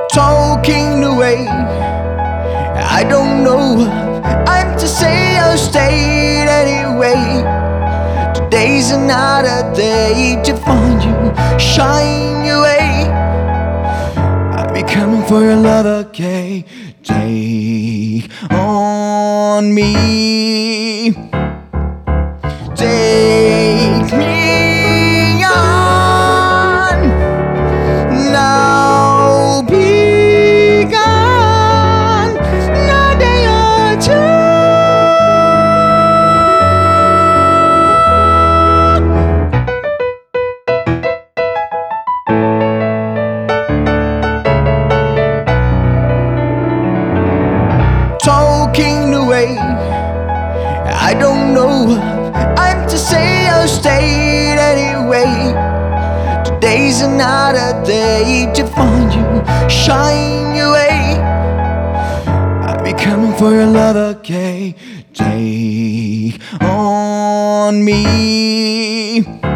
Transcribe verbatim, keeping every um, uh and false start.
talking away. I don't know what I'm to say, I'll stay anyway. Today's another day to find you, shine your way. I'll be coming for your love, okay? Take on me, take me on. Now be gone, not a day or two. Talking away, I don't know what I'm to say, I'll stay anyway. Today's another day to find you, shine your way. I'll be coming for your love, okay? Take on me.